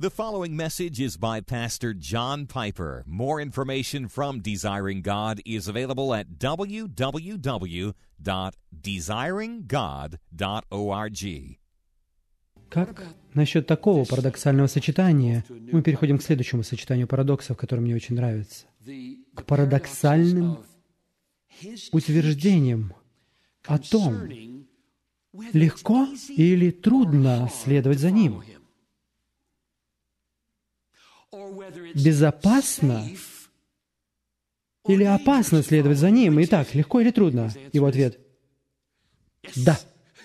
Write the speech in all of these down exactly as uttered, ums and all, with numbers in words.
The following message is by Pastor John Piper. More information from Desiring God is available at w w w dot desiring god dot org. Как насчет такого парадоксального сочетания? Мы переходим к следующему сочетанию парадоксов, которое мне очень нравится. К парадоксальным утверждениям о том, легко или трудно следовать за Ним. Безопасно или опасно следовать за Ним? Итак, легко или трудно? Его ответ – да.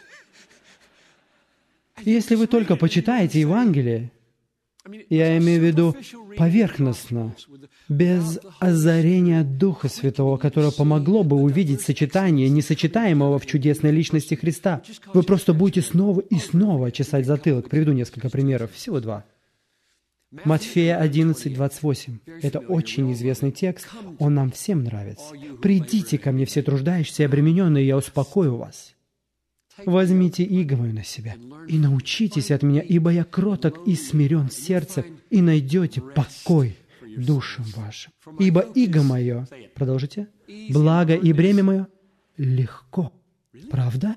Если вы только почитаете Евангелие, я имею в виду поверхностно, без озарения Духа Святого, которое помогло бы увидеть сочетание несочетаемого в чудесной личности Христа, вы просто будете снова и снова чесать затылок. Приведу несколько примеров, всего два. Матфея одиннадцать, двадцать восемь. Это очень известный текст, он нам всем нравится. «Придите ко мне, все труждающиеся и обремененные, я успокою вас. Возьмите иго мое на себя и научитесь от меня, ибо я кроток и смирен сердцем, и найдете покой душам вашим. Ибо иго мое, продолжите, благо и бремя мое легко». Правда?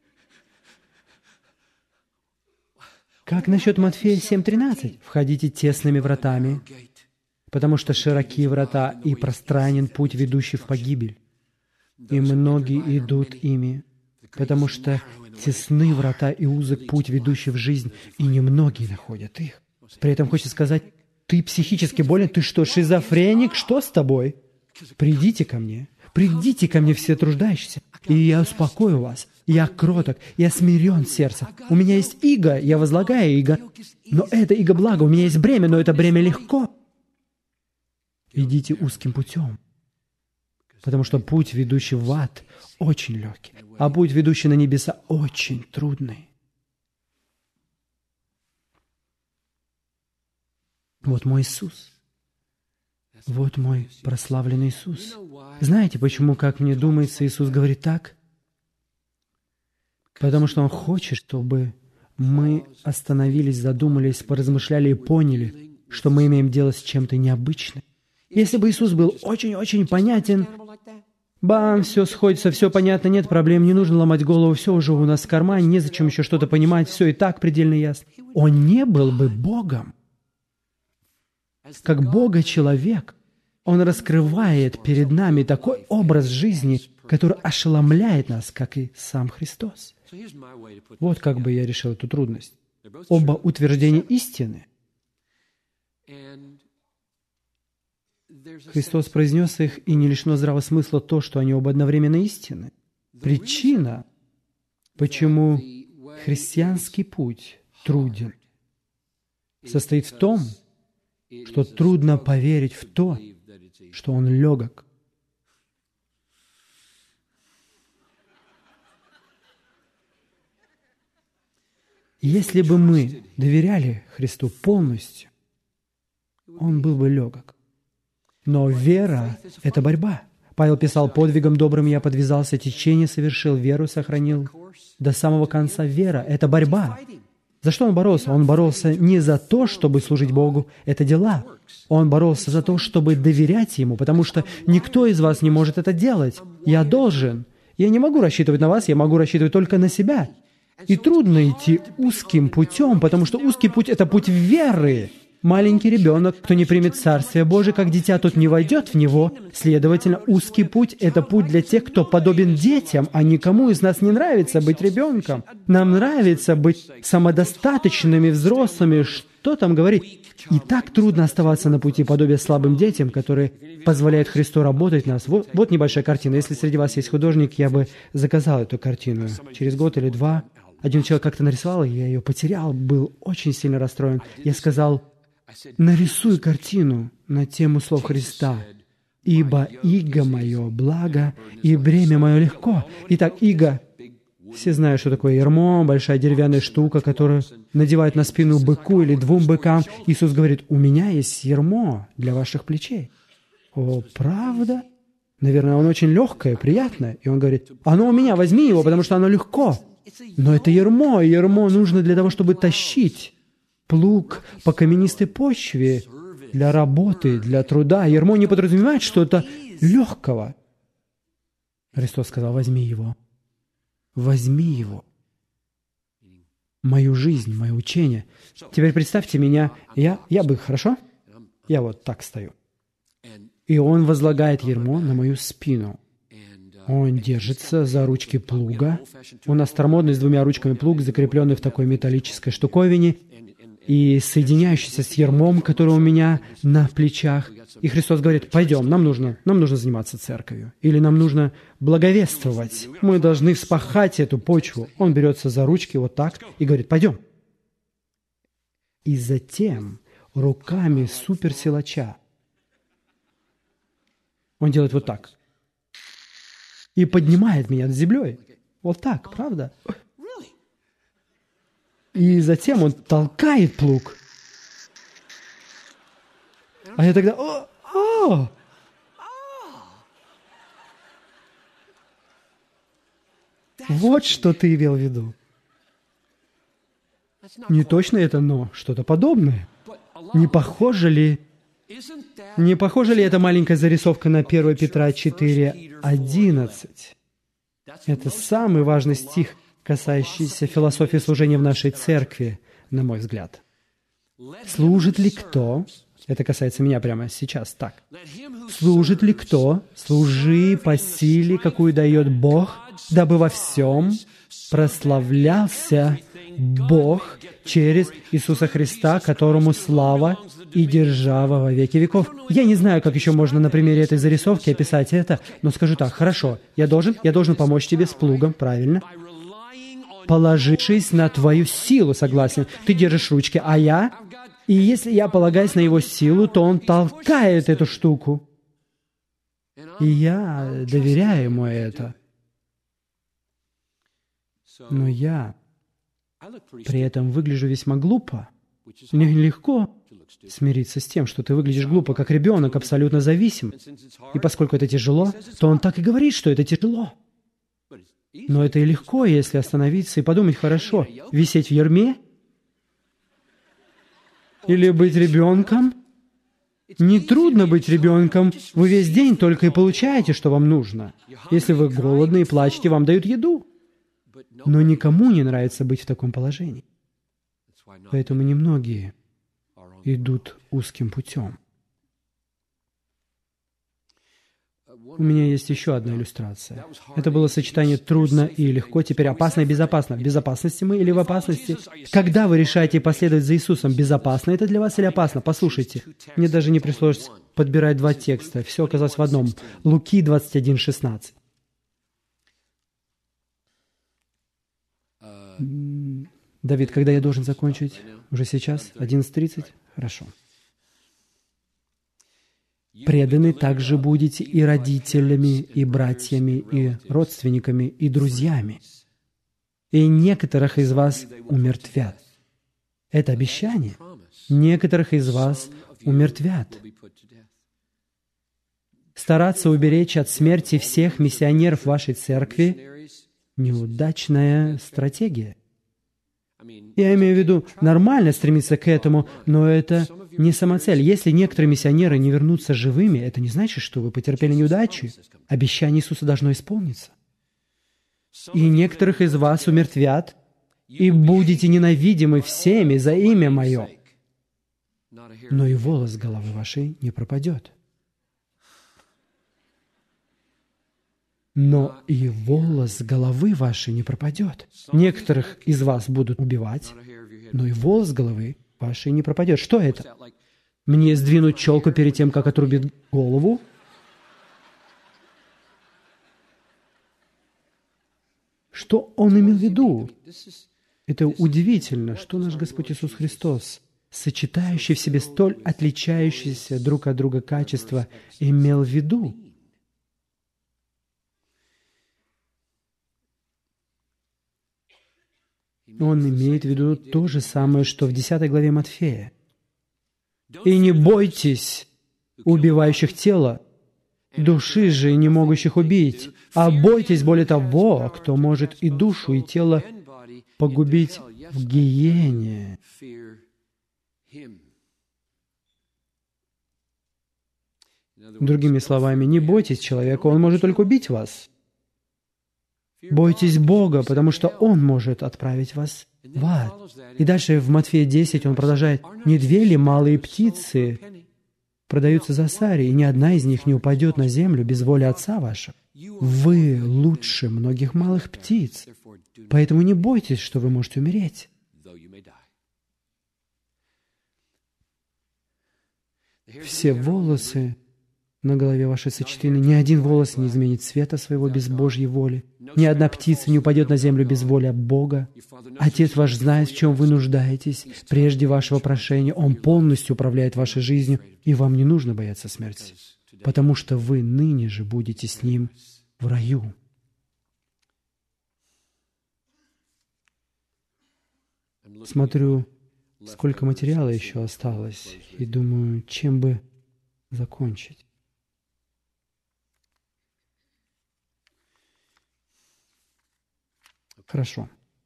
Как насчет Матфея семь, тринадцать? «Входите тесными вратами, потому что широки врата и пространен путь, ведущий в погибель, и многие идут ими, потому что тесны врата и узок путь, ведущий в жизнь, и немногие находят их». При этом хочется сказать: ты психически болен, ты что, шизофреник, что с тобой? Придите ко мне, придите ко мне все труждающиеся, и я успокою вас. Я кроток, я смирен сердцем. У меня есть иго, я возлагаю иго, но это иго благо. У меня есть бремя, но это бремя легко. Идите узким путем, потому что путь, ведущий в ад, очень легкий, а путь, ведущий на небеса, очень трудный. Вот мой Иисус. Вот мой прославленный Иисус. Знаете, почему, как мне думается, Иисус говорит так? Потому что Он хочет, чтобы мы остановились, задумались, поразмышляли и поняли, что мы имеем дело с чем-то необычным. Если бы Иисус был очень-очень понятен, бам, все сходится, все понятно, нет проблем, не нужно ломать голову, все уже у нас в кармане, незачем еще что-то понимать, все и так предельно ясно. Он не был бы Богом. Как Бога-человек, Он раскрывает перед нами такой образ жизни, который ошеломляет нас, как и сам Христос. Вот как бы я решил эту трудность. Оба утверждения истины. Христос произнес их, и не лишено здравого смысла то, что они оба одновременно истины. Причина, почему христианский путь труден, состоит в том, что трудно поверить в то, что он легок. Если бы мы доверяли Христу полностью, Он был бы легок. Но вера — это борьба. Павел писал: «Подвигом добрым я подвязался, течение совершил, веру сохранил до самого конца». Вера — это борьба. За что он боролся? Он боролся не за то, чтобы служить Богу, это дела. Он боролся за то, чтобы доверять Ему, потому что никто из вас не может это делать. Я должен. Я не могу рассчитывать на вас, я могу рассчитывать только на себя. И трудно идти узким путем, потому что узкий путь — это путь веры. Маленький ребенок, кто не примет Царствие Божие, как дитя, тот не войдет в него. Следовательно, узкий путь — это путь для тех, кто подобен детям, а никому из нас не нравится быть ребенком. Нам нравится быть самодостаточными взрослыми. Что там говорить? И так трудно оставаться на пути подобия слабым детям, которые позволяют Христу работать в нас. Вот, вот небольшая картина. Если среди вас есть художник, я бы заказал эту картину. Через год или два один человек как-то нарисовал, и я ее потерял, был очень сильно расстроен. Я сказал: нарисуй картину на тему слов Христа. «Ибо иго мое благо, и бремя мое легко». Итак, иго. Все знают, что такое ярмо, большая деревянная штука, которую надевают на спину быку или двум быкам. Иисус говорит: «У меня есть ярмо для ваших плечей». О, правда? Наверное, оно очень легкое, приятное. И он говорит: «Оно у меня, возьми его, потому что оно легко». Но это ярмо, и ярмо нужно для того, чтобы тащить. плуг по каменистой почве для работы, для труда. Ярмо не подразумевает что-то легкого. Христос сказал: возьми его. Возьми его. Мою жизнь, мое учение. Теперь представьте меня, я, я бы, хорошо? Я вот так стою. И Он возлагает ярмо на мою спину. Он держится за ручки плуга. У нас старомодный с двумя ручками плуг, закрепленный в такой металлической штуковине и соединяющийся с ярмом, который у меня на плечах. И Христос говорит: пойдем, нам нужно, нам нужно заниматься церковью. Или нам нужно благовествовать. Мы должны вспахать эту почву. Он берется за ручки вот так и говорит: пойдем. И затем руками суперсилача Он делает вот так. И поднимает меня над землей. Вот так, правда? И затем Он толкает плуг. А я тогда: о, о! Вот что ты имел в виду. Не точно это, но что-то подобное. Не похоже ли, не похожа ли эта маленькая зарисовка на первое Петра четыре одиннадцать? Это самый важный стих, касающийся философии служения в нашей церкви, на мой взгляд. Служит ли кто? Это касается меня прямо сейчас. Так. Служит ли кто? Служи по силе, какую дает Бог, дабы во всем прославлялся Бог через Иисуса Христа, которому слава и держава во веки веков. Я не знаю, как еще можно на примере этой зарисовки описать это, но скажу так: хорошо, я должен, я должен помочь тебе с плугом, правильно? Положившись на твою силу, согласен. Ты держишь ручки, а я... И если я полагаюсь на его силу, то он толкает эту штуку. И я доверяю ему это. Но я при этом выгляжу весьма глупо. Мне легко смириться с тем, что ты выглядишь глупо, как ребенок, абсолютно зависим. И поскольку это тяжело, то он так и говорит, что это тяжело. Но это и легко, если остановиться и подумать: хорошо, висеть в ярме или быть ребенком? Нетрудно быть ребенком. Вы весь день только и получаете, что вам нужно. Если вы голодны и плачете, вам дают еду. Но никому не нравится быть в таком положении. Поэтому немногие идут узким путем. У меня есть еще одна иллюстрация. Это было сочетание трудно и легко, теперь опасно и безопасно. В безопасности мы или в опасности? Когда вы решаете последовать за Иисусом, безопасно это для вас или опасно? Послушайте, мне даже не пришлось подбирать два текста. Все оказалось в одном. Луки двадцать один шестнадцать. Давид, когда я должен закончить? Уже сейчас? одиннадцать тридцать? Хорошо. «Преданы также будете и родителями, и братьями, и родственниками, и друзьями. И некоторых из вас умертвят». Это обещание. Некоторых из вас умертвят. Стараться уберечь от смерти всех миссионеров вашей церкви — неудачная стратегия. Я имею в виду, нормально стремиться к этому, но это не самоцель. Если некоторые миссионеры не вернутся живыми, это не значит, что вы потерпели неудачу. Обещание Иисуса должно исполниться. «И некоторых из вас умертвят, и будете ненавидимы всеми за имя Мое, но и волос головы вашей не пропадет». Но и волос головы вашей не пропадет. Некоторых из вас будут убивать, но и волос головы вашей не пропадет. Что это? Мне сдвинуть челку перед тем, как отрубит голову? Что он имел в виду? Это удивительно, что наш Господь Иисус Христос, сочетающий в себе столь отличающиеся друг от друга качества, имел в виду. Он имеет в виду то же самое, что в десятой главе Матфея. «И не бойтесь убивающих тело, души же не могущих убить, а бойтесь более того, кто может и душу, и тело погубить в гиене». Другими словами, не бойтесь человека, он может только убить вас. Бойтесь Бога, потому что Он может отправить вас в ад. И дальше в Матфея десять он продолжает: «Не две ли малые птицы продаются за сари, и ни одна из них не упадет на землю без воли Отца вашего? Вы лучше многих малых птиц, поэтому не бойтесь, что вы можете умереть». Все волосы на голове вашей сочтены. Ни один волос не изменит цвета своего без Божьей воли. Ни одна птица не упадет на землю без воли Бога. Отец ваш знает, в чем вы нуждаетесь. Прежде вашего прошения Он полностью управляет вашей жизнью, и вам не нужно бояться смерти, потому что вы ныне же будете с Ним в раю. Смотрю, сколько материала еще осталось, и думаю, чем бы закончить. Хорошо.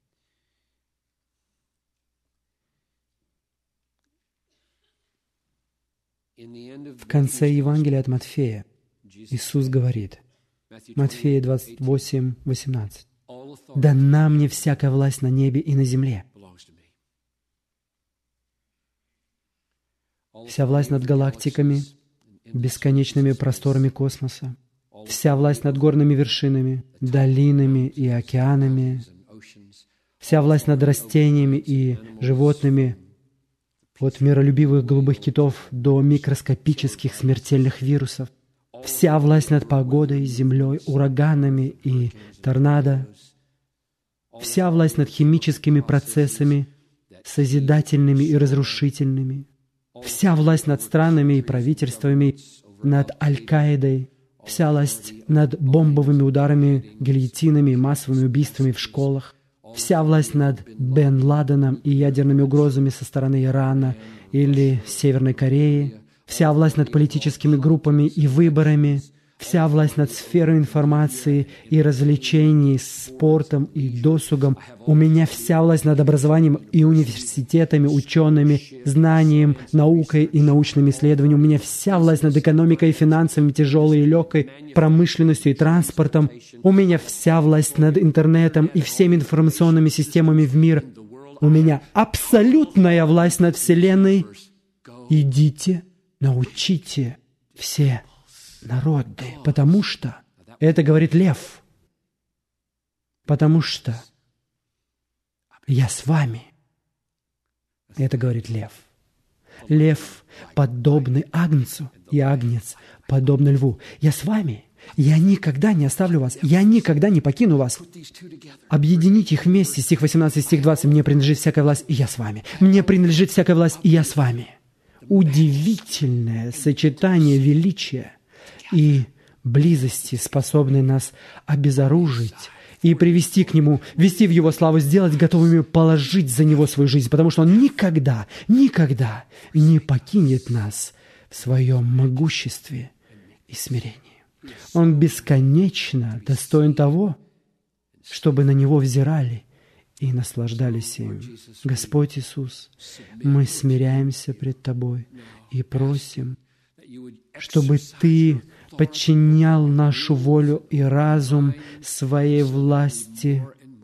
В конце Евангелия от Матфея Иисус говорит, Матфея двадцать восемь, восемнадцать, «Дана мне всякая власть на небе и на земле». Вся власть над галактиками, бесконечными просторами космоса, вся власть над горными вершинами, долинами и океанами, вся власть над растениями и животными, от миролюбивых голубых китов до микроскопических смертельных вирусов, вся власть над погодой, землей, ураганами и торнадо, вся власть над химическими процессами, созидательными и разрушительными, вся власть над странами и правительствами, над Аль-Каидой, вся власть над бомбовыми ударами, гильотинами и массовыми убийствами в школах, вся власть над Бен Ладеном и ядерными угрозами со стороны Ирана или Северной Кореи, вся власть над политическими группами и выборами, вся власть над сферой информации и развлечений, спортом и досугом. У меня вся власть над образованием и университетами, учеными, знанием, наукой и научными исследованиями. У меня вся власть над экономикой и финансами, тяжелой и легкой, промышленностью и транспортом. У меня вся власть над интернетом и всеми информационными системами в мире. У меня абсолютная власть над Вселенной. Идите, научите все народы, потому что, это говорит Лев, потому что я с вами. Это говорит Лев. Лев подобный агнцу, и агнец подобный льву. Я с вами. Я никогда не оставлю вас. Я никогда не покину вас. Объедините их вместе. Стих восемнадцать, стих двадцать. Мне принадлежит всякая власть, и я с вами. Мне принадлежит всякая власть, и я с вами. Удивительное сочетание величия и близости, способной нас обезоружить и привести к Нему, вести в Его славу, сделать готовыми положить за Него свою жизнь, потому что Он никогда, никогда не покинет нас в Своем могуществе и смирении. Он бесконечно достоин того, чтобы на Него взирали и наслаждались им. Господь Иисус, мы смиряемся пред Тобой и просим, чтобы Ты подчинял нашу волю и разум Своей власти,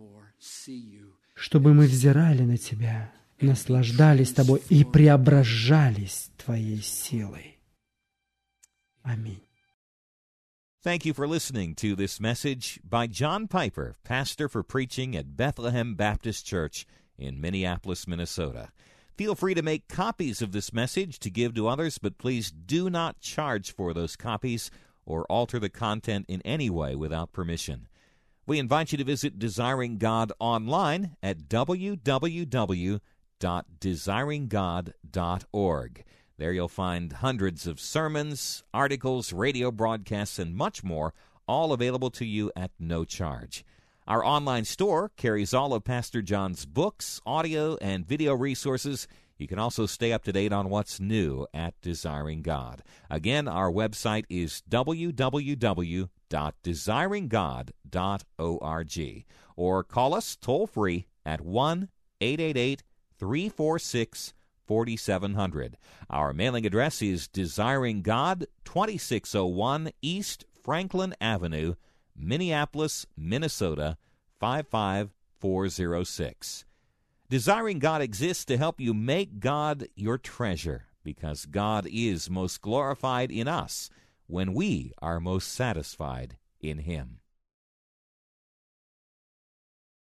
чтобы мы взирали на Тебя, наслаждались Тобой и преображались Твоей силой. Аминь. Thank you for listening to this message by John Piper, pastor for preaching at Bethlehem Baptist Church in Minneapolis, Minnesota. Feel free to make copies of this message to give to others, but please do not charge for those copies or alter the content in any way without permission. We invite you to visit Desiring God online at w w w dot desiring god dot org. There you'll find hundreds of sermons, articles, radio broadcasts, and much more, all available to you at no charge. Our online store carries all of Pastor John's books, audio, and video resources. You can also stay up to date on what's new at Desiring God. Again, our website is w w w dot desiring god dot org. Or call us toll-free at one eight eight eight, three four six, four forty-seven hundred. Our mailing address is Desiring God, twenty-six oh one East Franklin Avenue, Minneapolis, Minnesota, five five four oh six. Desiring God exists to help you make God your treasure, because God is most glorified in us when we are most satisfied in Him.